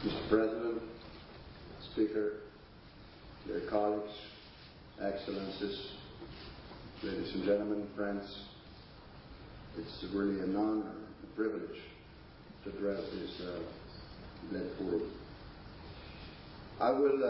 Mr. President, Speaker, dear colleagues, Excellencies, ladies and gentlemen, friends, it's really an honor and a privilege to address this late forum. I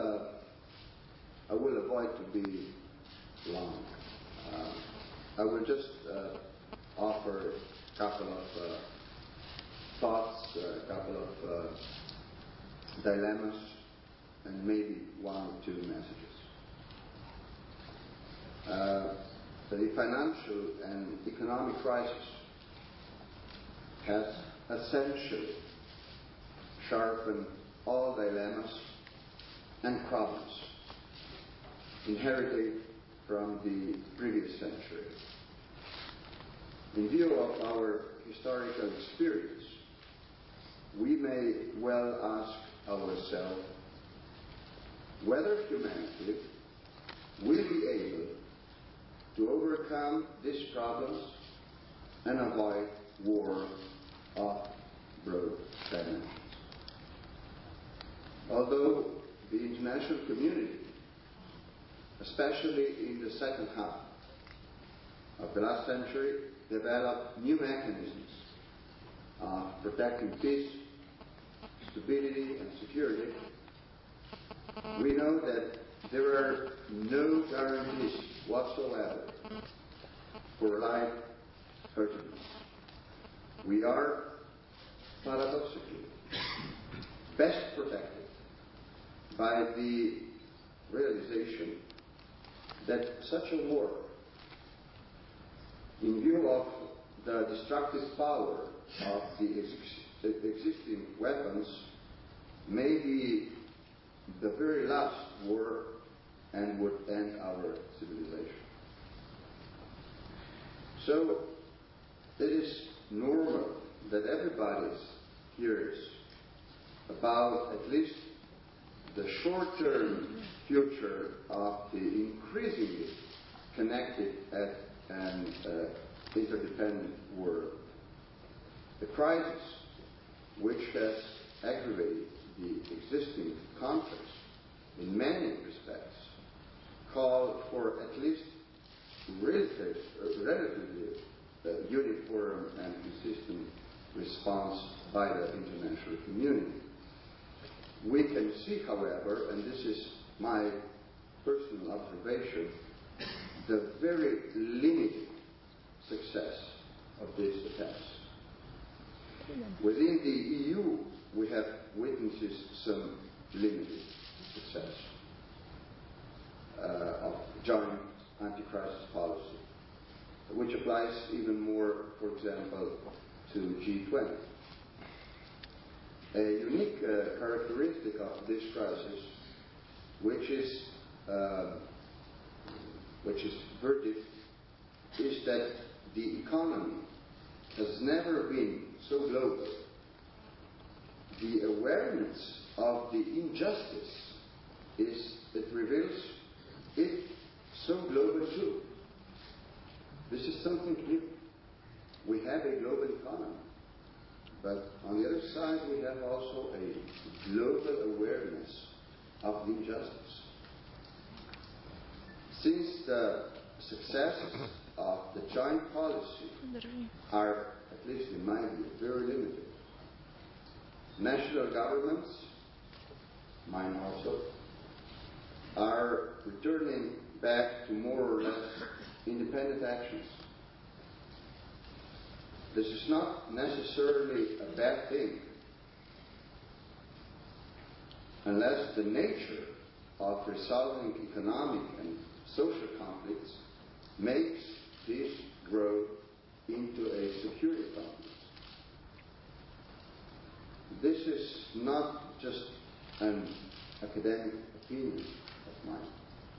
will avoid to be long. I will just offer a couple of thoughts, a couple of dilemmas, and maybe one or two messages. The financial and economic crisis has essentially sharpened all dilemmas and problems inherited from the previous century. In view of our historical experience, we may well ask ourselves whether humanity will be able to overcome these problems and avoid war of broad dimensions. Although the international community, especially in the second half of the last century, developed new mechanisms of protecting peace, stability, and security, we know that there are no guarantees whatsoever for life certainty. We are, paradoxically, best protected by the realization that such a war, in view of the destructive power of the existing weapons, may be the very last war and would end our civilization. So it is normal that everybody hears about at least the short-term future of the increasingly connected and interdependent world. The crisis, which has aggravated the existing context in many respects, call for at least relatively uniform and consistent response by the international community. We can see, however, and this is my personal observation, the very limited success of this attempts. Within the EU, we have witnessed some limited success of joint anti-crisis policy, which applies even more, for example, to G20. A unique characteristic of this crisis, which is verdict, is that the economy has never been so global. The awareness of the injustice it reveals it so global too. This is something new. We have a global economy, but on the other side we have also a global awareness of the injustice. Since the successes of the joint policy are, at least in my view, very limited, national governments, mine also, are returning back to more or less independent actions. This is not necessarily a bad thing, unless the nature of resolving economic and social conflicts makes this grow into a security conflict. This is not just an academic opinion of mine.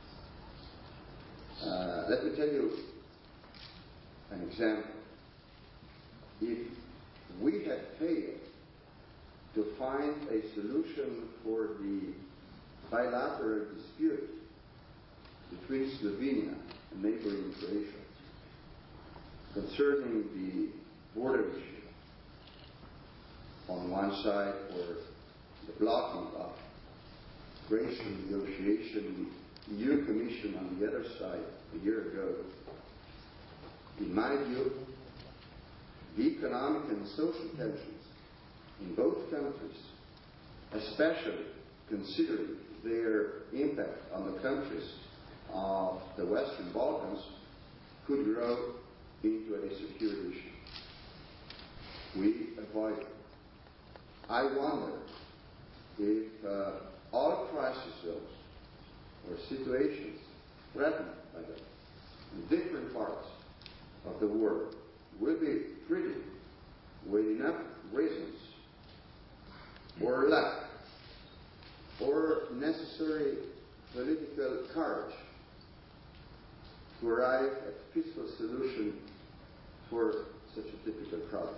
Let me tell you an example. If we had failed to find a solution for the bilateral dispute between Slovenia and neighboring Croatia concerning the border issue on one side, or the blocking of racial negotiation, the EU Commission on the other side a year ago, in my view, the economic and social tensions in both countries, especially considering their impact on the countries of the Western Balkans, could grow into a security issue. We avoid it. I wonder if all crisis zones or situations threatened by them in different parts of the world will be treated with enough reasons or lack or necessary political courage to arrive at a peaceful solution for such a difficult problem.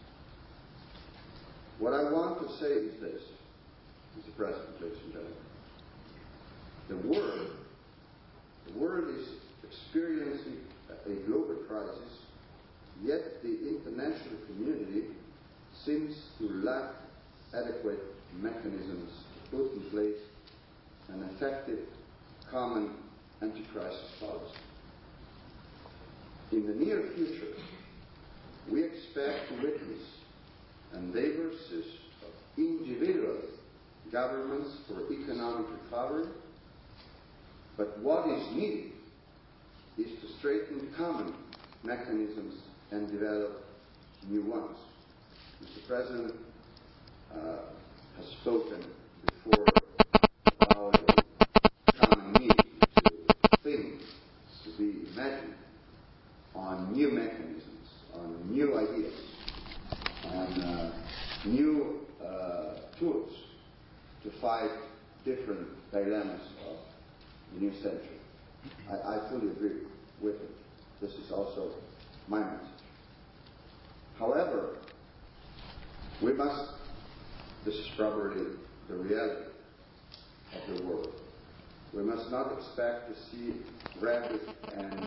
What I want to say is this, Mr. President, ladies and gentlemen. The world is experiencing a global crisis, yet the international community seems to lack adequate mechanisms to put in place an effective common anti-crisis policy. In the near future, we expect to witness endeavors of individual governments for economic recovery, but what is needed is to strengthen common mechanisms and develop new ones. Mr. President has spoken before about a common need to think, to be imagined on new mechanisms, on new ideas, on new tools to fight different dilemmas of the new century. I fully agree with it. This is also my message. However, we must, this is probably the reality of the world, we must not expect to see rapid and,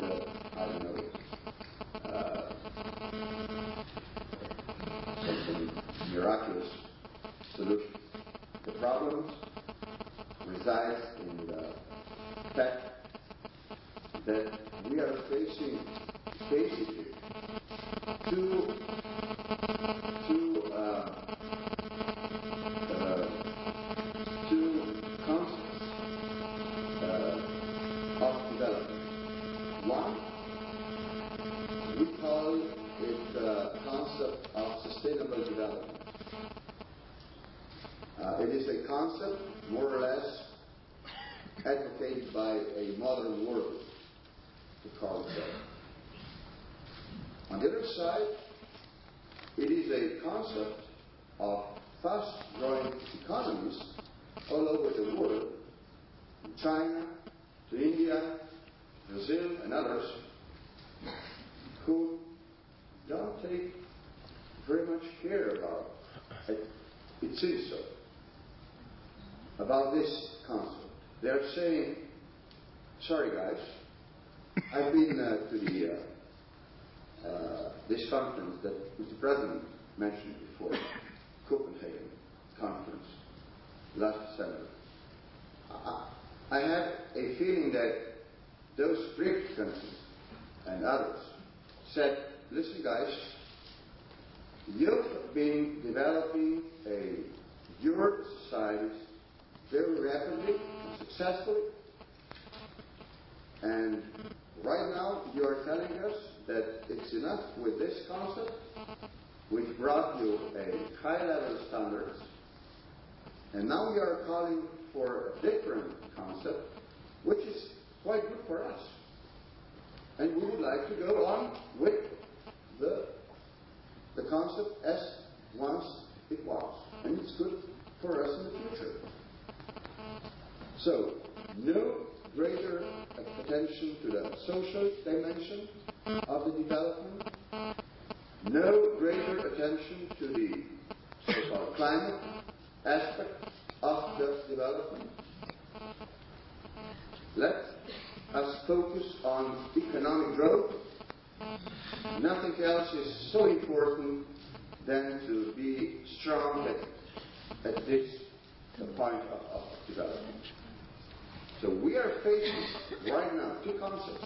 some miraculous solutions. The problems reside in the fact that we are facing basically two concepts of development. One, we call it the concept of sustainable development. It is a concept more or less advocated by a modern world to call it that. On the other side, it is a concept of fast-growing economies all over the world, from China to India, Brazil, and others, who don't take very much care about it. It seems so. About this concept. They are saying, sorry guys, I've been to this conference that Mr. President mentioned before, Copenhagen conference, last December. I have a feeling that those BRIC countries and others said, listen guys, you've been developing your societies very rapidly and successfully, and right now you are telling us that it's enough with this concept, which brought you a high level of standards, and now we are calling for a different concept, which is quite good for us. And we would like to go on with the concept as once it was, and it's good for us in the future. So, no greater attention to the social dimension of the development, no greater attention to the so-called climate aspect of the development. Let us focus on economic growth. Nothing else is so important than to be strong at this point of development. So we are facing right now two concepts.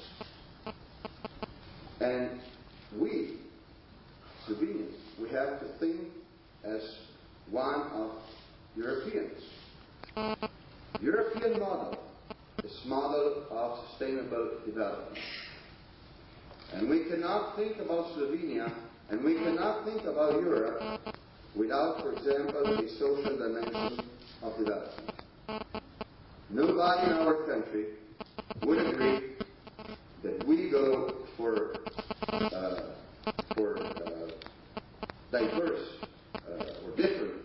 And we, Slovenians, we have to think as one of Europeans. European model is model of sustainable development. And we cannot think about Slovenia and we cannot think about Europe without, for example, a social dimension of development. Nobody in our country would agree that we go for diverse or different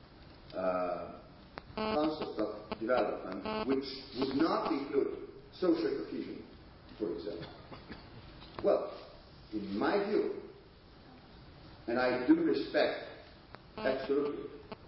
concepts of development which would not include social cohesion, for example. Well, in my view, and I do respect absolutely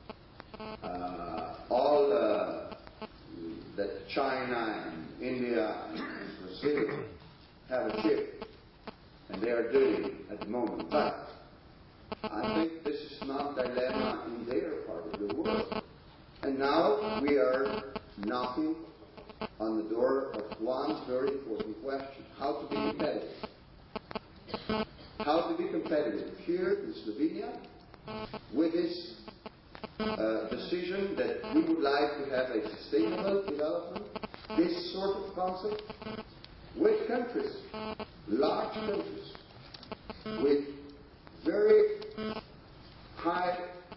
all that China and India and Brazil have achieved, and they are doing at the moment. But I think this is not a dilemma in their part of the world. And now we are knocking on the door of one very important question: how to be competitive. How to be competitive here in Slovenia with this decision that we would like to have a sustainable development, this sort of concept, with countries, large countries, with very high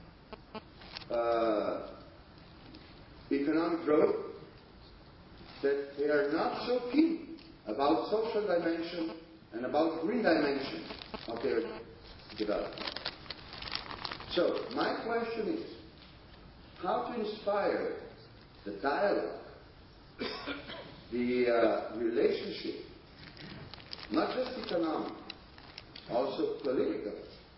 economic growth, that they are not so keen about social dimension and about green dimension of their development. So, my question is, how to inspire the dialogue, the relationship, not just economic, also political,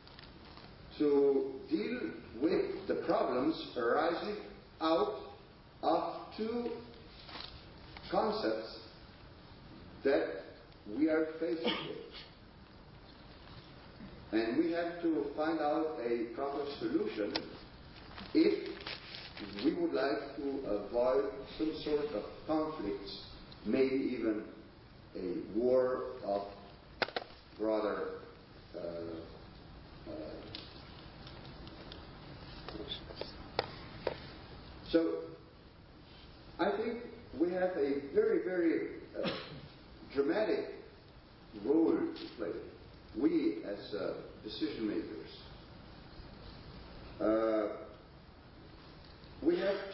to deal with the problems arising out of two concepts that we are facing with. And we have to find out a proper solution if we would like to avoid some sort of conflicts, maybe even a war of broader So, I think we have a very, very dramatic role to play. We, as decision makers, we have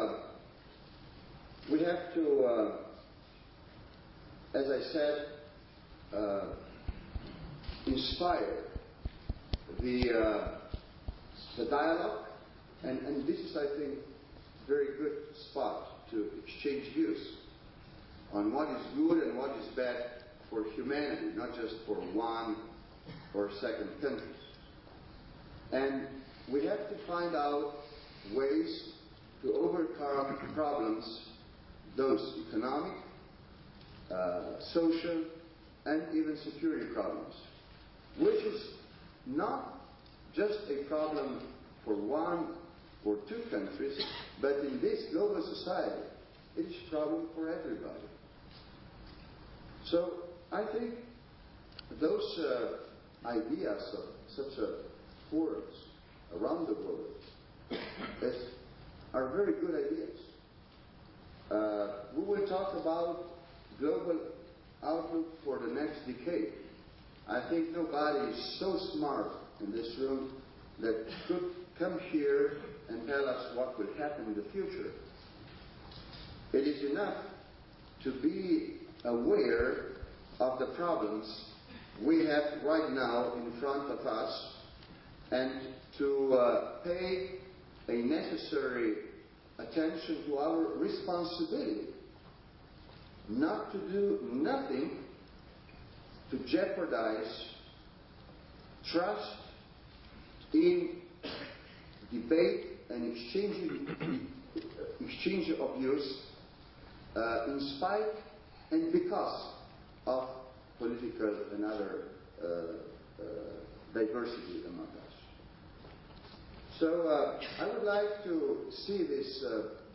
to, as I said, inspire the dialogue, and this is, I think, very good spot to exchange views on what is good and what is bad for humanity, not just for one or second countries. And we have to find out ways to overcome problems, those economic, social, and even security problems, which is not just a problem for one or two countries, but in this global society, it is a problem for everybody. So, I think those ideas of such forums around the world are very good ideas. We will talk about global outlook for the next decade. I think nobody is so smart in this room that could come here and tell us what will happen in the future. It is enough to be aware of the problems we have right now in front of us and to pay a necessary attention to our responsibility not to do nothing to jeopardize trust in debate and exchange of views in spite and because of political and other diversity among us. So I would like to see this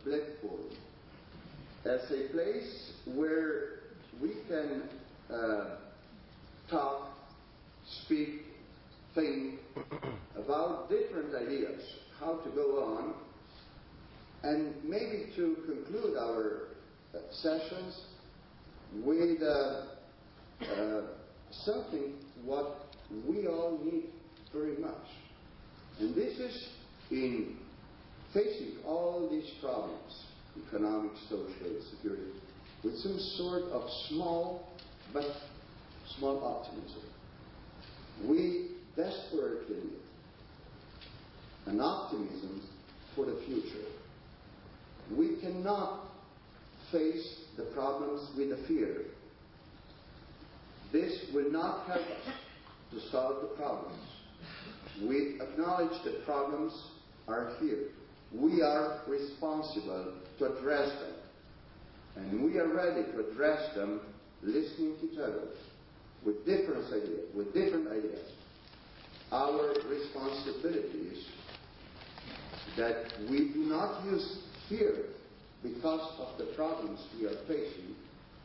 as a place where we can talk, speak, think about different ideas, how to go on, and maybe to conclude our sessions with something what we all need very much. And this is in facing all these problems, economic, social, security, with some sort of small optimism. We desperately need an optimism for the future. We cannot face the problems with a fear. This will not help us to solve the problems. We acknowledge that problems are here. We are responsible to address them. And we are ready to address them listening to each other with different ideas. Our responsibility is that we do not use fear because of the problems we are facing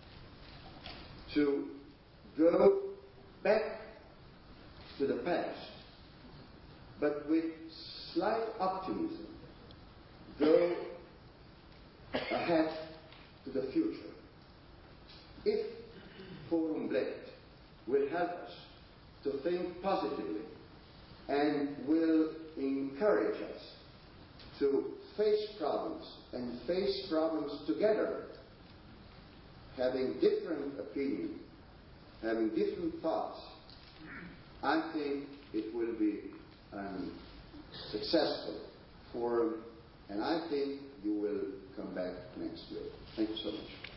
to go back to the past, but with slight optimism, go ahead to the future. If Forum Bled will help us to think positively and will encourage us to face problems and face problems together, having different opinions, having different thoughts, I think it will be successful forum, and I think you will come back next week. Thank you so much.